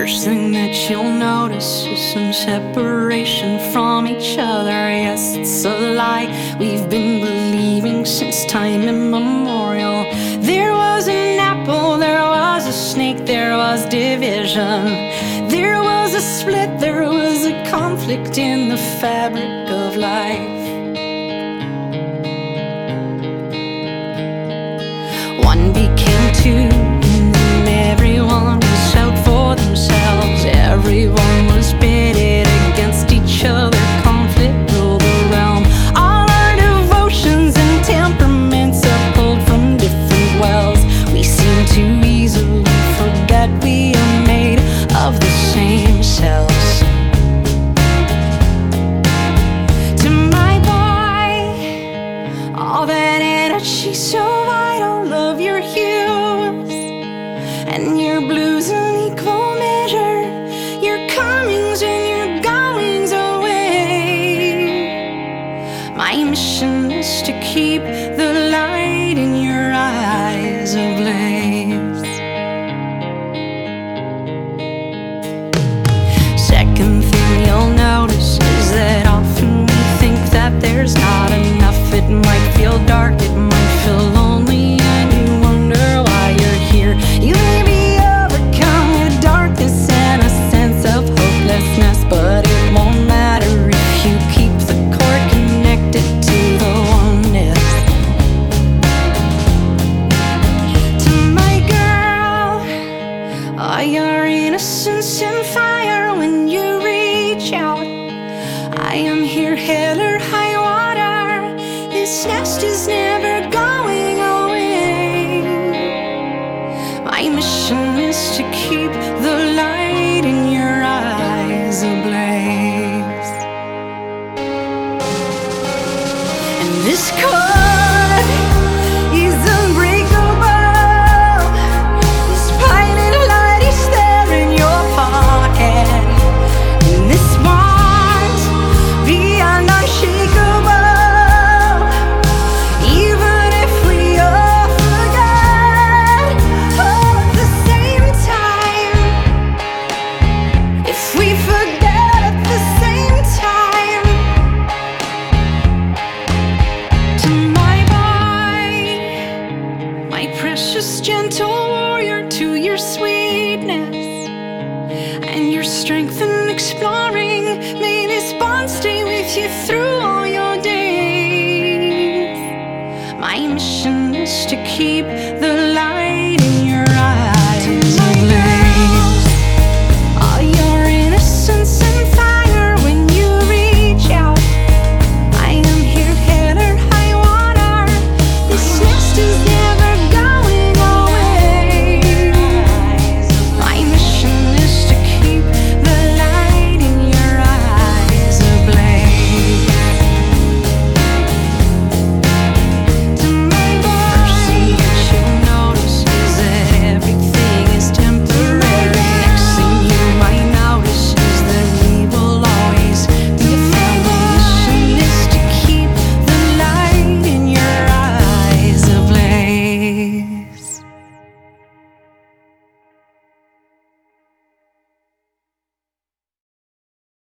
First thing that you'll notice is some separation from each other. Yes, it's a lie we've been believing since time immemorial. There was an apple, there was a snake, there was division. There was a split, there was a conflict in the fabric of life. One became two, and then everyone was out for themselves. Everyone was pitted against each other. Conflict ruled the realm. All our devotions and temperaments are pulled from different wells. We seem to easily forget we are made of the same cells. To my boy, all that energy so vital, love your hues and your blues in equal measure, your comings and your goings away. My mission is to keep the light in your eyes ablaze. Second thing you'll notice is that often we think that there's not enough. It might feel dark, it might feel lonely, and you wonder why you're here. You may be overcome with darkness and a sense of hopelessness, but it won't matter if you keep the cord connected to the oneness. To my girl, all your innocence and fire when you reach out. I am here, hell or high water. This nest is never going away. My mission is to keep the light in your eyes ablaze. And this cord is unbreakable. This pilot light is there in your pocket. And this bond beyond unshakable. Even if we all forget, all at the same time. If we forget at the same time. To my boy, my precious gentle warrior, to your sweetness and your strength in exploring, may this bond stay with you through all your days. My mission is to keep